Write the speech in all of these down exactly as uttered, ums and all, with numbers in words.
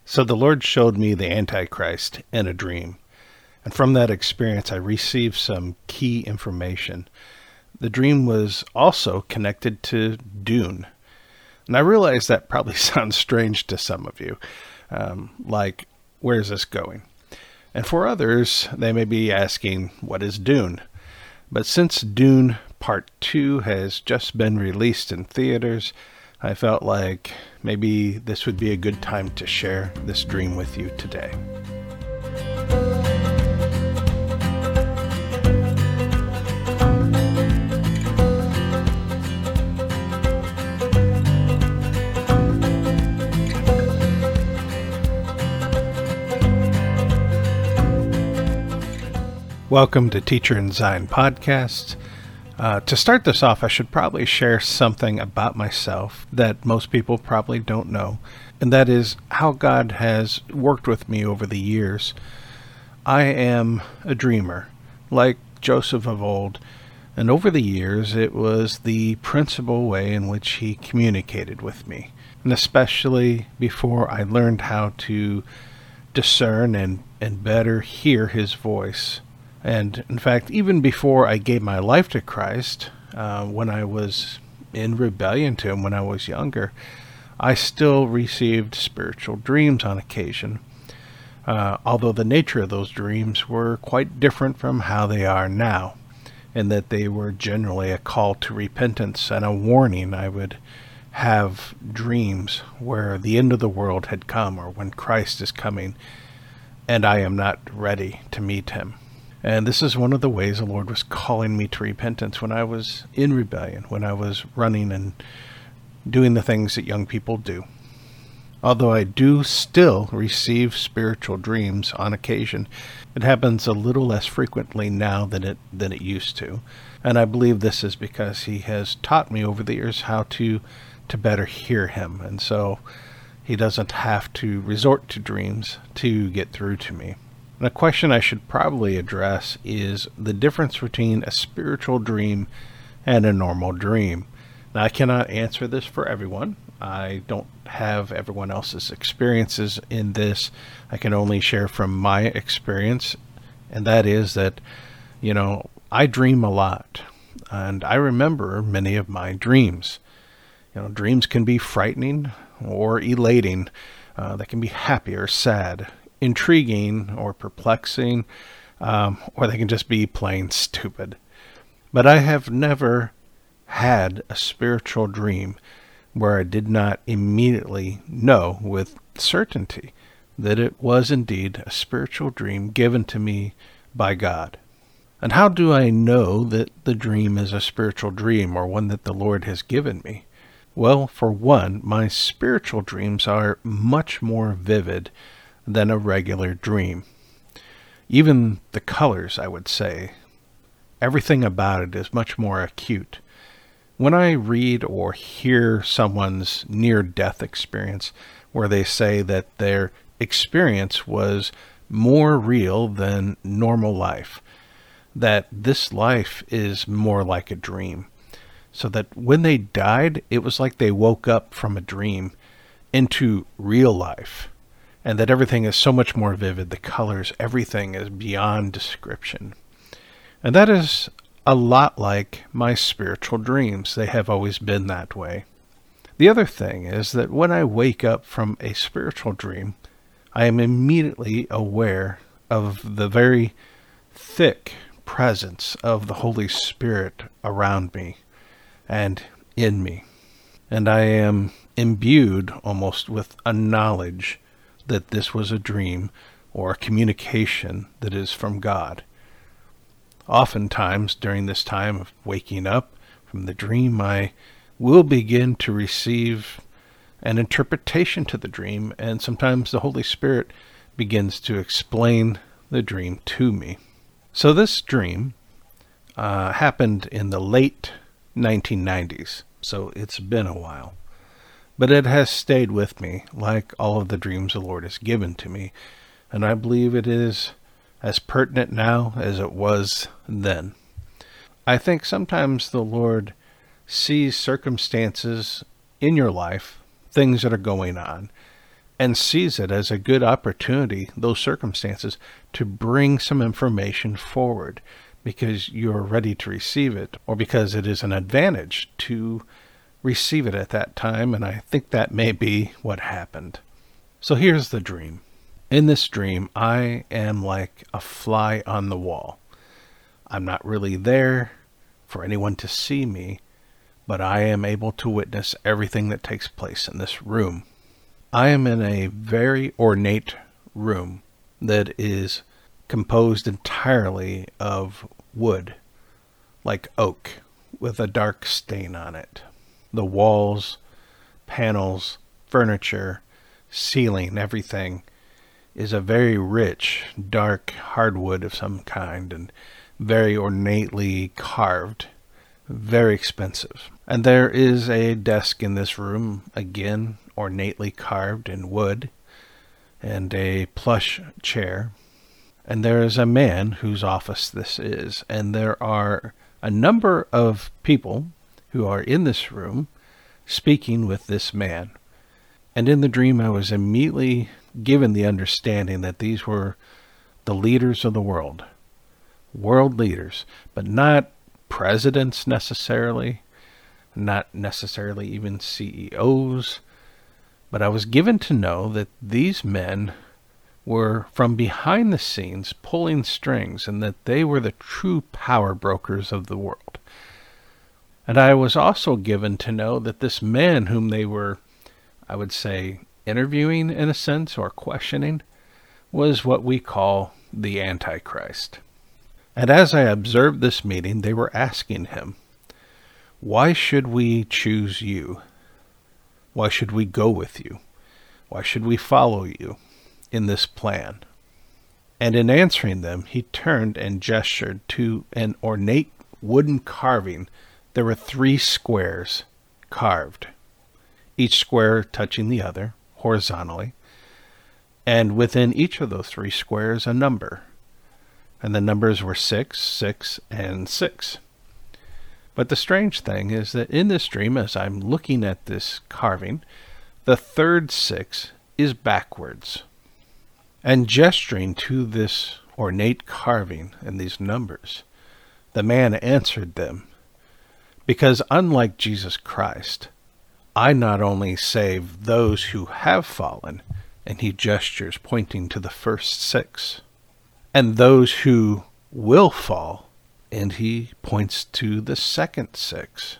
So the Lord showed me the Antichrist in a dream. And from that experience, I received some key information. The dream was also connected to Dune. And I realize that probably sounds strange to some of you. Um, like, where's this going? And for others, they may be asking, what is Dune? But since Dune Part two has just been released in theaters, I felt like maybe this would be a good time to share this dream with you today. Welcome to Teacher in Zion Podcast. Uh, to start this off, I should probably share something about myself that most people probably don't know, and that is how God has worked with me over the years. I am a dreamer, like Joseph of old, and over the years it was the principal way in which he communicated with me, and especially before I learned how to discern and, and better hear his voice. And in fact, even before I gave my life to Christ, uh, when I was in rebellion to him when I was younger, I still received spiritual dreams on occasion, uh, although the nature of those dreams were quite different from how they are now, in that they were generally a call to repentance and a warning. I would have dreams where the end of the world had come, or when Christ is coming, and I am not ready to meet him. And this is one of the ways the Lord was calling me to repentance when I was in rebellion, when I was running and doing the things that young people do. Although I do still receive spiritual dreams on occasion, it happens a little less frequently now than it than it used to. And I believe this is because he has taught me over the years how to, to better hear him. And so he doesn't have to resort to dreams to get through to me. And a question I should probably address is the difference between a spiritual dream and a normal dream. Now, I cannot answer this for everyone. I don't have everyone else's experiences in this. I can only share from my experience, and that is that, you know, I dream a lot, and I remember many of my dreams. You know, dreams can be frightening or elating. Uh, they can be happy or sad, intriguing or perplexing, um, or they can just be plain stupid. But I have never had a spiritual dream where I did not immediately know with certainty that it was indeed a spiritual dream given to me by God. And how do I know that the dream is a spiritual dream or one that the Lord has given me? Well, for one, my spiritual dreams are much more vivid than a regular dream. Even the colors, I would say, everything about it is much more acute. When I read or hear someone's near-death experience, where they say that their experience was more real than normal life, that this life is more like a dream, so that when they died, it was like they woke up from a dream into real life, and that everything is so much more vivid, the colors, everything is beyond description. And that is a lot like my spiritual dreams. They have always been that way. The other thing is that when I wake up from a spiritual dream, I am immediately aware of the very thick presence of the Holy Spirit around me and in me. And I am imbued almost with a knowledge that this was a dream or a communication that is from God. Oftentimes during this time of waking up from the dream, I will begin to receive an interpretation to the dream, and sometimes the Holy Spirit begins to explain the dream to me. So this dream uh, happened in the late nineteen nineties, so it's been a while. But it has stayed with me, like all of the dreams the Lord has given to me, and I believe it is as pertinent now as it was then. I think sometimes the Lord sees circumstances in your life, things that are going on, and sees it as a good opportunity, those circumstances, to bring some information forward because you're ready to receive it, or because it is an advantage to receive it at that time. And I think that may be what happened. So here's the dream. In this dream, I am like a fly on the wall. I'm not really there for anyone to see me, but I am able to witness everything that takes place in this room. I am in a very ornate room that is composed entirely of wood, like oak, with a dark stain on it. The walls, panels, furniture, ceiling, everything is a very rich, dark hardwood of some kind and very ornately carved, very expensive. And there is a desk in this room, again, ornately carved in wood, and a plush chair. And there is a man whose office this is, and there are a number of people who are in this room speaking with this man. And in the dream, I was immediately given the understanding that these were the leaders of the world. World leaders, but not presidents necessarily, not necessarily even C E Os. But I was given to know that these men were from behind the scenes pulling strings, and that they were the true power brokers of the world. And I was also given to know that this man whom they were, I would say, interviewing in a sense, or questioning, was what we call the Antichrist. And as I observed this meeting, they were asking him, why should we choose you? Why should we go with you? Why should we follow you in this plan? And in answering them, he turned and gestured to an ornate wooden carving. There were three squares carved, each square touching the other horizontally, and within each of those three squares a number. And the numbers were six, six, and six. But the strange thing is that in this dream, as I'm looking at this carving, the third six is backwards. And gesturing to this ornate carving and these numbers, the man answered them, because unlike Jesus Christ, I not only save those who have fallen, and he gestures pointing to the first six, and those who will fall, and he points to the second six.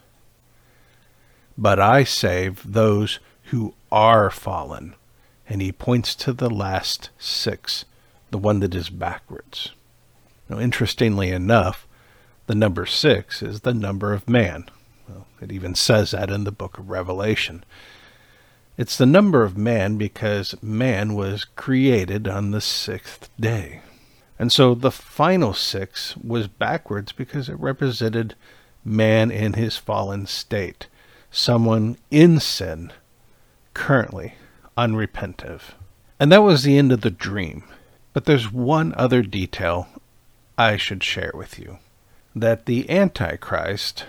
But I save those who are fallen, and he points to the last six, the one that is backwards. Now, interestingly enough, the number six is the number of man. Well, it even says that in the book of Revelation. It's the number of man because man was created on the sixth day. And so the final six was backwards because it represented man in his fallen state, someone in sin, currently unrepentive. And that was the end of the dream. But there's one other detail I should share with you, that the Antichrist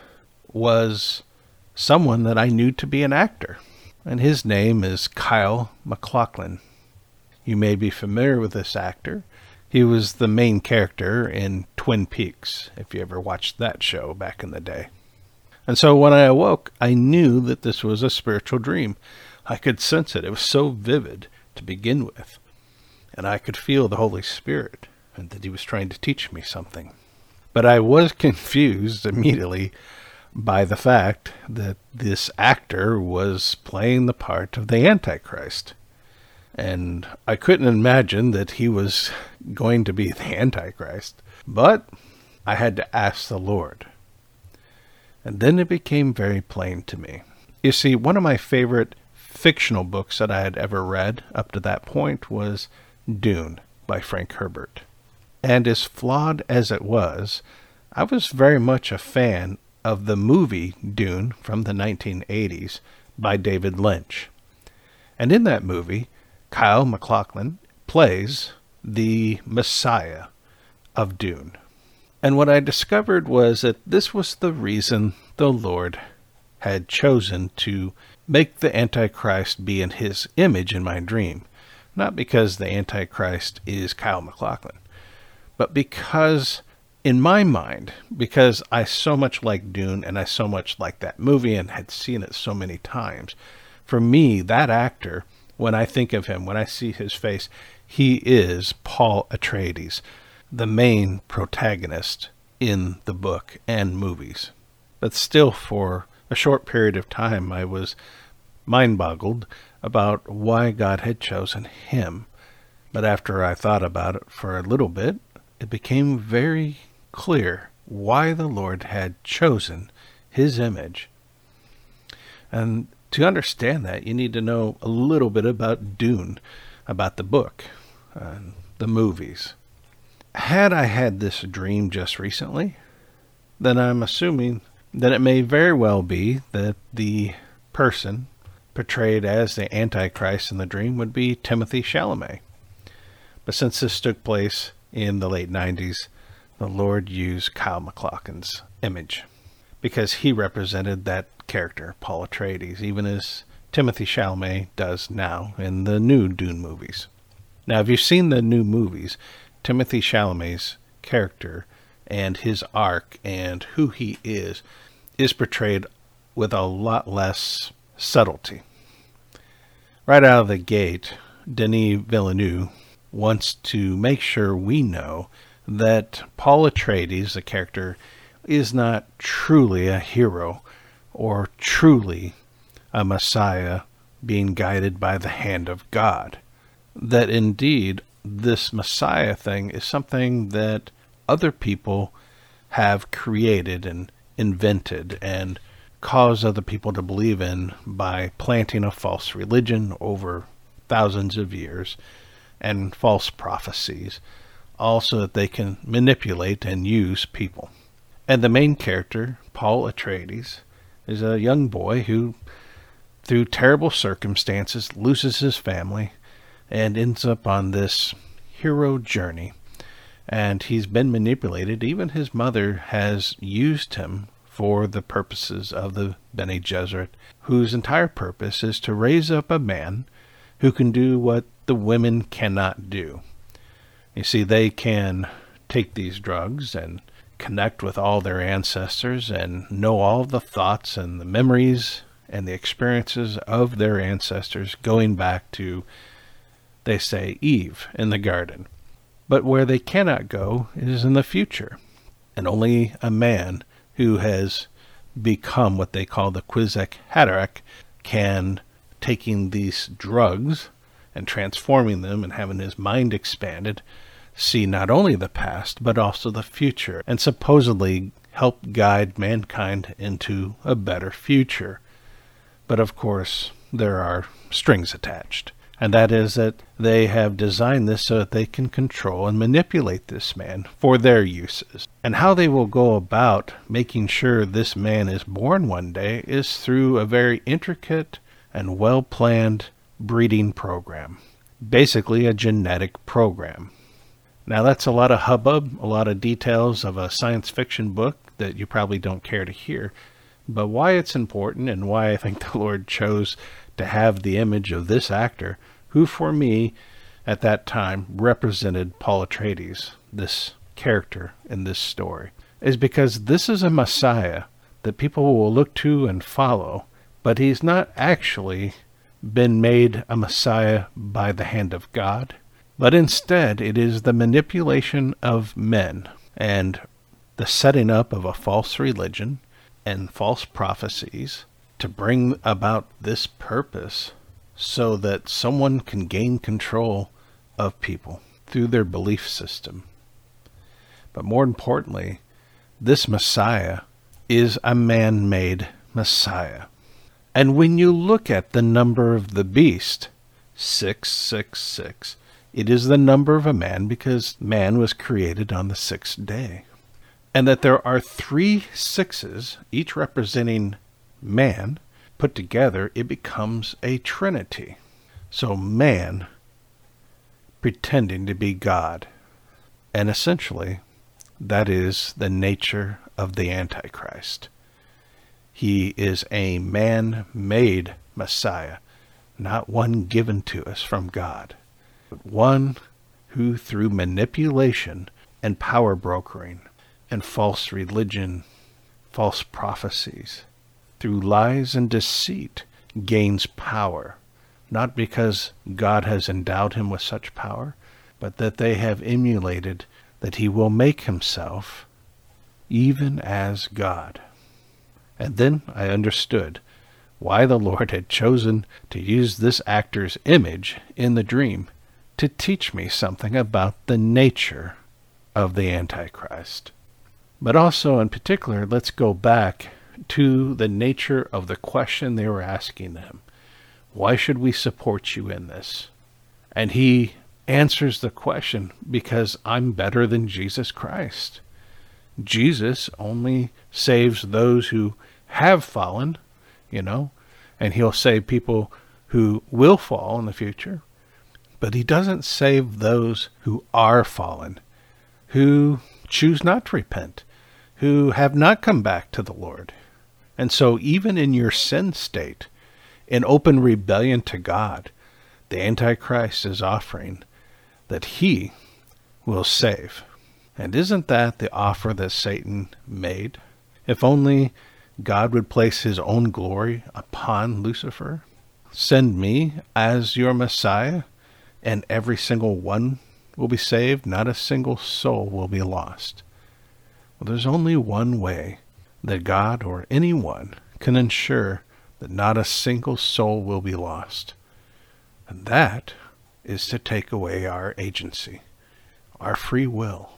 was someone that I knew to be an actor, and his name is Kyle MacLachlan. You may be familiar with this actor. He was the main character in Twin Peaks, if you ever watched that show back in the day. And so when I awoke, I knew that this was a spiritual dream. I could sense it. It was so vivid to begin with. And I could feel the Holy Spirit, and that he was trying to teach me something. But I was confused immediately by the fact that this actor was playing the part of the Antichrist. And I couldn't imagine that he was going to be the Antichrist. But I had to ask the Lord. And then it became very plain to me. You see, one of my favorite fictional books that I had ever read up to that point was Dune by Frank Herbert. And as flawed as it was, I was very much a fan of the movie Dune from the nineteen eighties by David Lynch. And in that movie, Kyle MacLachlan plays the Messiah of Dune. And what I discovered was that this was the reason the Lord had chosen to make the Antichrist be in his image in my dream. Not because the Antichrist is Kyle MacLachlan, but because in my mind, because I so much like Dune and I so much like that movie and had seen it so many times, for me, that actor, when I think of him, when I see his face, he is Paul Atreides, the main protagonist in the book and movies. But still, for a short period of time, I was mind-boggled about why God had chosen him. But after I thought about it for a little bit, it became very clear why the Lord had chosen his image. And to understand that, you need to know a little bit about Dune, about the book, and the movies. Had I had this dream just recently, then I'm assuming that it may very well be that the person portrayed as the Antichrist in the dream would be Timothée Chalamet. But since this took place in the late nineties, the Lord used Kyle MacLachlan's image because he represented that character, Paul Atreides, even as Timothée Chalamet does now in the new Dune movies. Now, if you've seen the new movies, Timothée Chalamet's character and his arc and who he is is portrayed with a lot less subtlety. Right out of the gate, Denis Villeneuve wants to make sure we know that Paul Atreides, the character, is not truly a hero or truly a Messiah being guided by the hand of God. That indeed this Messiah thing is something that other people have created and invented and cause other people to believe in by planting a false religion over thousands of years and false prophecies, all so that they can manipulate and use people. And the main character, Paul Atreides, is a young boy who, through terrible circumstances, loses his family and ends up on this hero journey. And he's been manipulated. Even his mother has used him for the purposes of the Bene Gesserit, whose entire purpose is to raise up a man who can do what the women cannot do. You see, they can take these drugs and connect with all their ancestors and know all the thoughts and the memories and the experiences of their ancestors going back to, they say, Eve in the garden. But where they cannot go is in the future. And only a man who has become what they call the Kwisatz Haderach can, taking these drugs and transforming them and having his mind expanded, see not only the past but also the future, and supposedly help guide mankind into a better future. But of course, there are strings attached. And that is that they have designed this so that they can control and manipulate this man for their uses. And how they will go about making sure this man is born one day is through a very intricate and well-planned breeding program. Basically a genetic program. Now that's a lot of hubbub, a lot of details of a science fiction book that you probably don't care to hear. But why it's important and why I think the Lord chose to have the image of this actor, who for me at that time represented Paul Atreides, this character in this story, is because this is a Messiah that people will look to and follow, but he's not actually been made a Messiah by the hand of God, but instead it is the manipulation of men and the setting up of a false religion and false prophecies to bring about this purpose so that someone can gain control of people through their belief system. But more importantly, this Messiah is a man-made Messiah. And when you look at the number of the beast, six six six, it is the number of a man because man was created on the sixth day. And that there are three sixes, each representing man, put together, it becomes a trinity. So man pretending to be God. And essentially, that is the nature of the Antichrist. He is a man-made Messiah, not one given to us from God, but one who through manipulation and power brokering and false religion, false prophecies, through lies and deceit gains power, not because God has endowed him with such power, but that they have emulated that he will make himself even as God. And then I understood why the Lord had chosen to use this actor's image in the dream to teach me something about the nature of the Antichrist. But also, in particular, let's go back to the nature of the question they were asking him. Why should we support you in this? And he answers the question, because I'm better than Jesus Christ. Jesus only saves those who have fallen, you know, and he'll save people who will fall in the future. But he doesn't save those who are fallen, who choose not to repent, who have not come back to the Lord. And so even in your sin state, in open rebellion to God, the Antichrist is offering that he will save. And isn't that the offer that Satan made? If only God would place his own glory upon Lucifer. Send me as your Messiah, and every single one will be saved. Not a single soul will be lost. Well, there's only one way that God or anyone can ensure that not a single soul will be lost. And that is to take away our agency, our free will.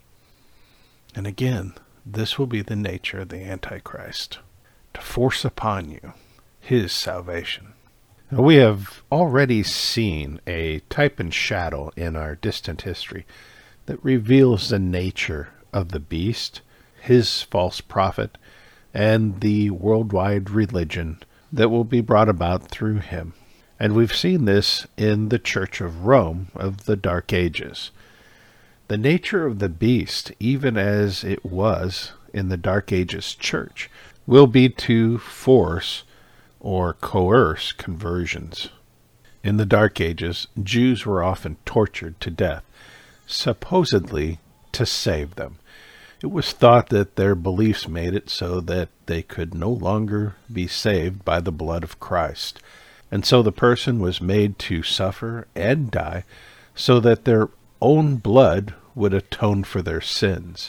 And again, this will be the nature of the Antichrist, to force upon you his salvation. Now, we have already seen a type and shadow in our distant history that reveals the nature of the beast, his false prophet, and the worldwide religion that will be brought about through him. And we've seen this in the Church of Rome of the Dark Ages. The nature of the beast, even as it was in the Dark Ages church, will be to force or coerce conversions. In the Dark Ages, Jews were often tortured to death, supposedly to save them. It was thought that their beliefs made it so that they could no longer be saved by the blood of Christ. And so the person was made to suffer and die so that their own blood would atone for their sins.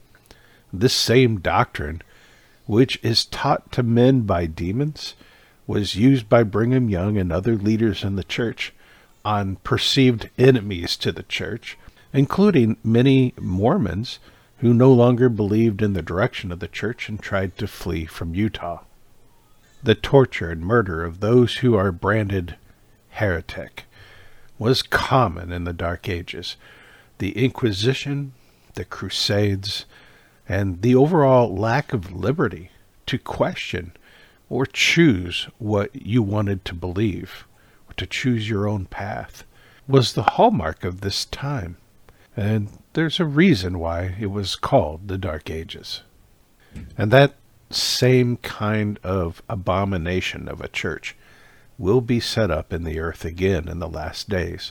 This same doctrine, which is taught to men by demons, was used by Brigham Young and other leaders in the church on perceived enemies to the church, including many Mormons who no longer believed in the direction of the church and tried to flee from Utah. The torture and murder of those who are branded heretic was common in the Dark Ages. The Inquisition, the Crusades, and the overall lack of liberty to question or choose what you wanted to believe, or to choose your own path, was the hallmark of this time. And there's a reason why it was called the Dark Ages. And that same kind of abomination of a church will be set up in the earth again in the last days.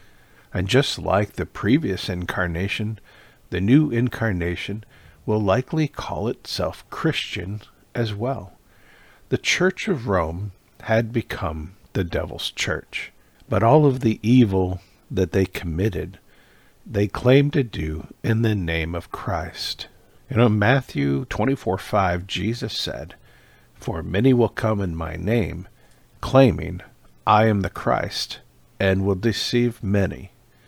And just like the previous incarnation, the new incarnation will likely call itself Christian as well. The Church of Rome had become the devil's church, but all of the evil that they committed, they claimed to do in the name of Christ. You know, Matthew twenty-four five, Jesus said, "For many will come in my name, claiming, I am the Christ, and will deceive many."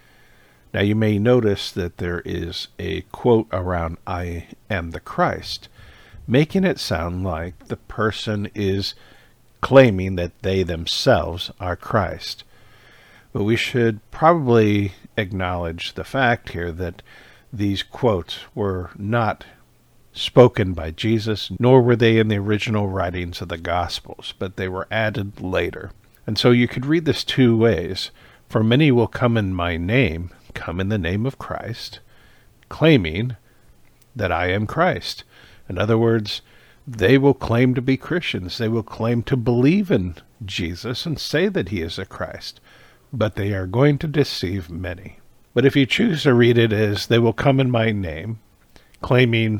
Now you may notice that there is a quote around "I am the Christ," making it sound like the person is claiming that they themselves are Christ. But we should probably acknowledge the fact here that these quotes were not spoken by Jesus, nor were they in the original writings of the Gospels, but they were added later. And so you could read this two ways. For many will come in my name, come in the name of Christ, claiming that I am Christ. In other words, They will claim to be Christians. They will claim to believe in Jesus and say that he is a Christ, but they are going to deceive many. But if you choose to read it as they will come in my name, claiming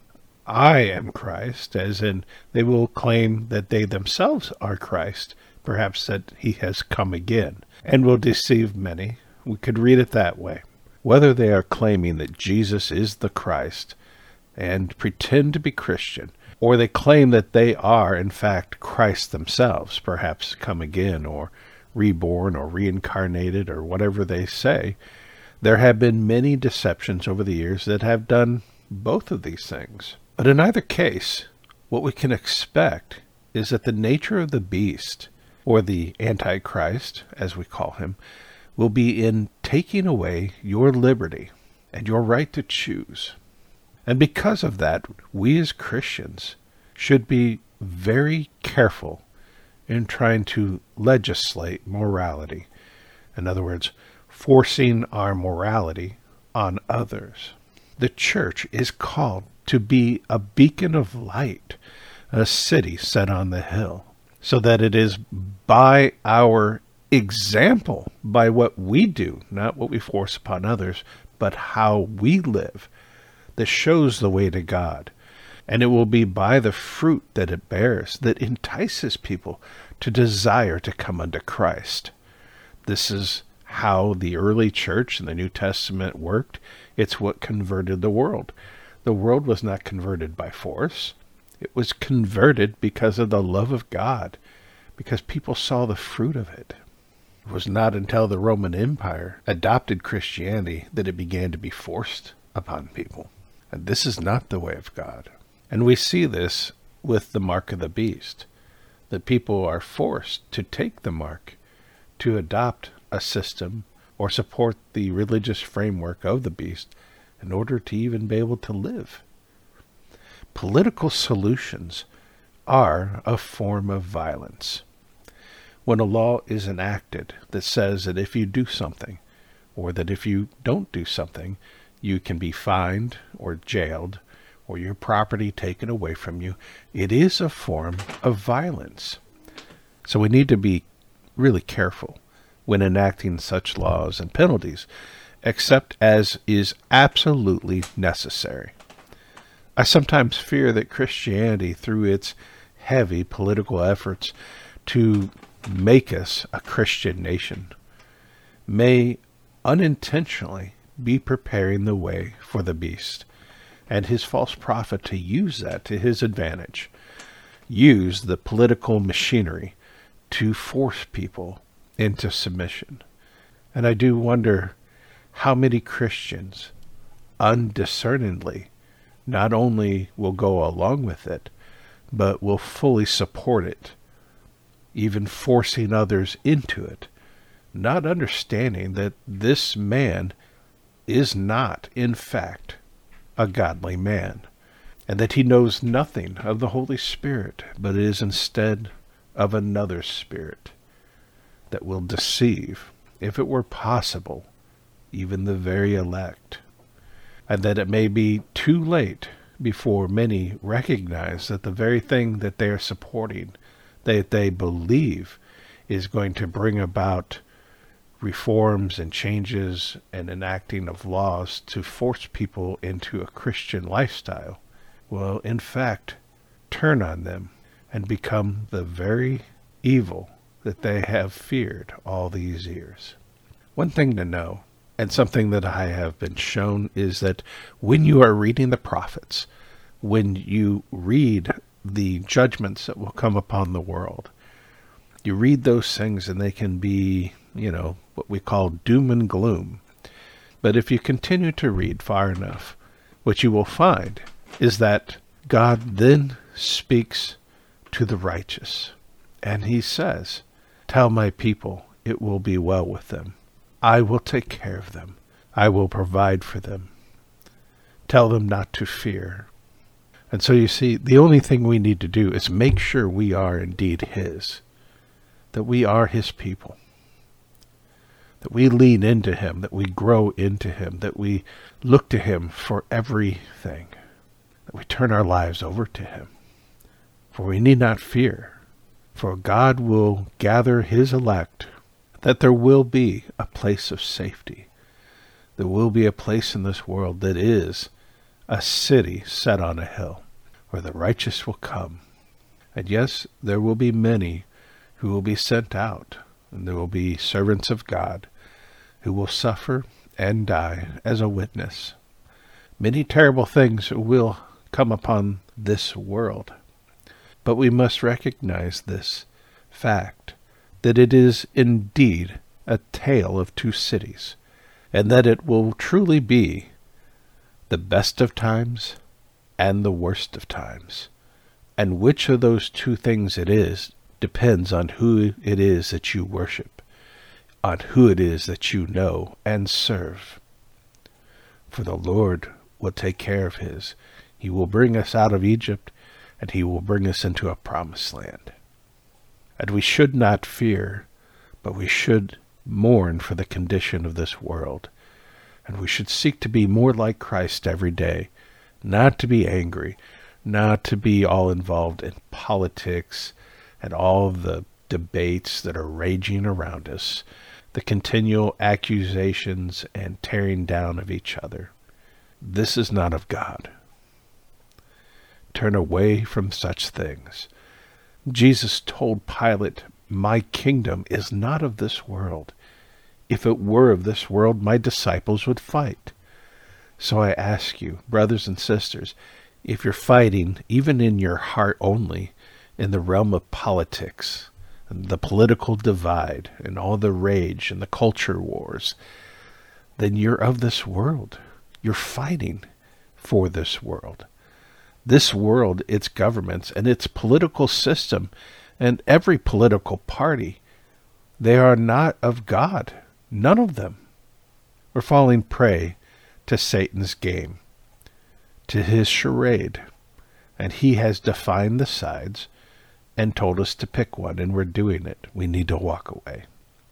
I am Christ, as in they will claim that they themselves are Christ, perhaps that he has come again, and will deceive many. We could read it that way. Whether they are claiming that Jesus is the Christ and pretend to be Christian, or they claim that they are, in fact, Christ themselves, perhaps come again, or reborn, or reincarnated, or whatever they say, there have been many deceptions over the years that have done both of these things. But in either case, what we can expect is that the nature of the beast, or the Antichrist, as we call him, will be in taking away your liberty and your right to choose. And because of that, we as Christians should be very careful in trying to legislate morality. In other words, forcing our morality on others. The church is called to be a beacon of light, a city set on the hill, so that it is by our example, by what we do, not what we force upon others, but how we live, that shows the way to God. And it will be by the fruit that it bears that entices people to desire to come unto Christ. This is how the early church in the New Testament worked. It's what converted the world. The world was not converted by force. It was converted because of the love of God, because people saw the fruit of it. It was not until the Roman Empire adopted Christianity that it began to be forced upon people. And this is not the way of God. And we see this with the mark of the beast, that people are forced to take the mark, to adopt a system or support the religious framework of the beast in order to even be able to live. Political solutions are a form of violence. When a law is enacted that says that if you do something, or that if you don't do something, you can be fined or jailed, or your property taken away from you, it is a form of violence. So we need to be really careful when enacting such laws and penalties, except as is absolutely necessary. I sometimes fear that Christianity, through its heavy political efforts to make us a Christian nation, may unintentionally be preparing the way for the beast and his false prophet to use that to his advantage, use the political machinery to force people into submission. And I do wonder how many Christians undiscerningly not only will go along with it, but will fully support it, even forcing others into it, not understanding that this man is not, in fact, a godly man, and that he knows nothing of the Holy Spirit, but is instead of another spirit that will deceive, if it were possible, even the very elect, and that it may be too late before many recognize that the very thing that they are supporting, that they believe is going to bring about reforms and changes and enacting of laws to force people into a Christian lifestyle, will in fact turn on them and become the very evil that they have feared all these years. One thing to know, and something that I have been shown, is that when you are reading the prophets, when you read the judgments that will come upon the world, you read those things and they can be, you know, what we call doom and gloom. But if you continue to read far enough, what you will find is that God then speaks to the righteous. And he says, "Tell my people it will be well with them. I will take care of them. I will provide for them. Tell them not to fear." And so you see, the only thing we need to do is make sure we are indeed his, that we are his people, that we lean into him, that we grow into him, that we look to him for everything, that we turn our lives over to him. For we need not fear, for God will gather his elect, that there will be a place of safety. There will be a place in this world that is a city set on a hill, where the righteous will come. And yes, there will be many who will be sent out, and there will be servants of God who will suffer and die as a witness. Many terrible things will come upon this world. But we must recognize this fact, that it is indeed a tale of two cities, and that it will truly be the best of times and the worst of times. And which of those two things it is depends on who it is that you worship, on who it is that you know and serve. For the Lord will take care of his. He will bring us out of Egypt, and he will bring us into a promised land. And we should not fear, but we should mourn for the condition of this world. And we should seek to be more like Christ every day, not to be angry, not to be all involved in politics and all the debates that are raging around us, the continual accusations and tearing down of each other. This is not of God. Turn away from such things. Jesus told Pilate, "My kingdom is not of this world. If it were of this world, my disciples would fight." So I ask you, brothers and sisters, if you're fighting, even in your heart only, in the realm of politics, and the political divide, and all the rage and the culture wars, then you're of this world. You're fighting for this world. This world, its governments, and its political system, and every political party, they are not of God. None of them. We're falling prey to Satan's game, to his charade, and he has defined the sides and told us to pick one, and we're doing it. We need to walk away.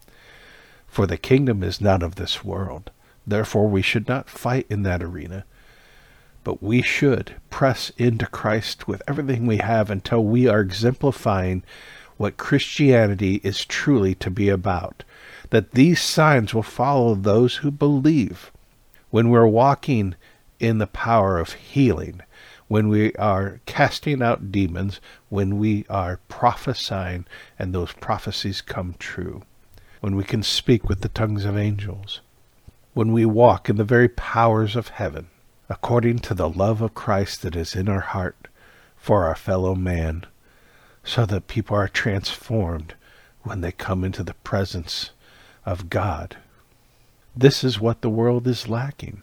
For the kingdom is not of this world. Therefore, we should not fight in that arena, but we should press into Christ with everything we have until we are exemplifying what Christianity is truly to be about, that these signs will follow those who believe. When we're walking in the power of healing, when we are casting out demons, when we are prophesying and those prophecies come true, when we can speak with the tongues of angels, when we walk in the very powers of heaven, according to the love of Christ that is in our heart for our fellow man, so that people are transformed when they come into the presence of God. This is what the world is lacking.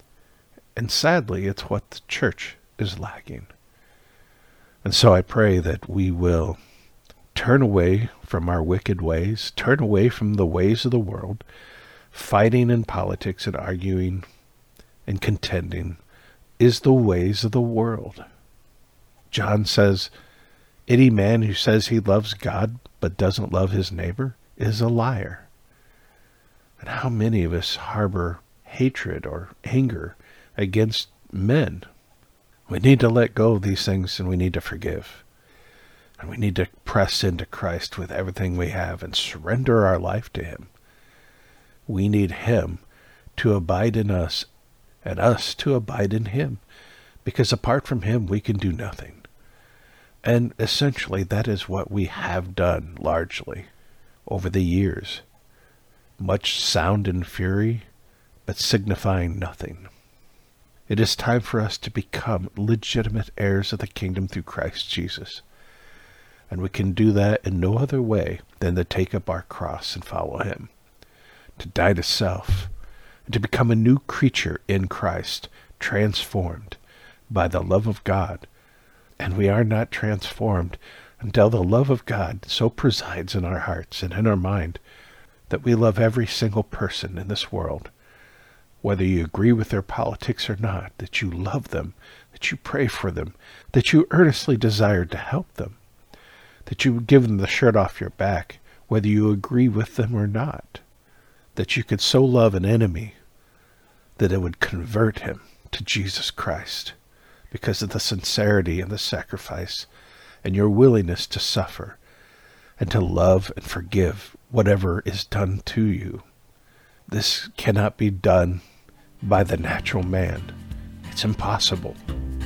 And sadly, it's what the church is lacking. And so I pray that we will turn away from our wicked ways, turn away from the ways of the world, fighting in politics and arguing and contending is the ways of the world. John says, any man who says he loves God but doesn't love his neighbor is a liar. And how many of us harbor hatred or anger against men? We need to let go of these things, and we need to forgive. And we need to press into Christ with everything we have and surrender our life to him. We need him to abide in us and us to abide in him, because apart from him we can do nothing. And essentially that is what we have done largely over the years. Much sound and fury, but signifying nothing. It is time for us to become legitimate heirs of the kingdom through Christ Jesus. And we can do that in no other way than to take up our cross and follow him, to die to self, and to become a new creature in Christ, transformed by the love of God. And we are not transformed until the love of God so presides in our hearts and in our mind that we love every single person in this world, whether you agree with their politics or not, that you love them, that you pray for them, that you earnestly desire to help them, that you would give them the shirt off your back, whether you agree with them or not, that you could so love an enemy that it would convert him to Jesus Christ because of the sincerity and the sacrifice and your willingness to suffer and to love and forgive whatever is done to you. This cannot be done by the natural man. It's impossible.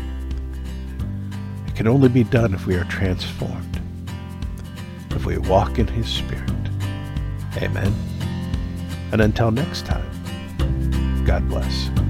It can only be done if we are transformed, if we walk in His Spirit. Amen. And until next time, God bless.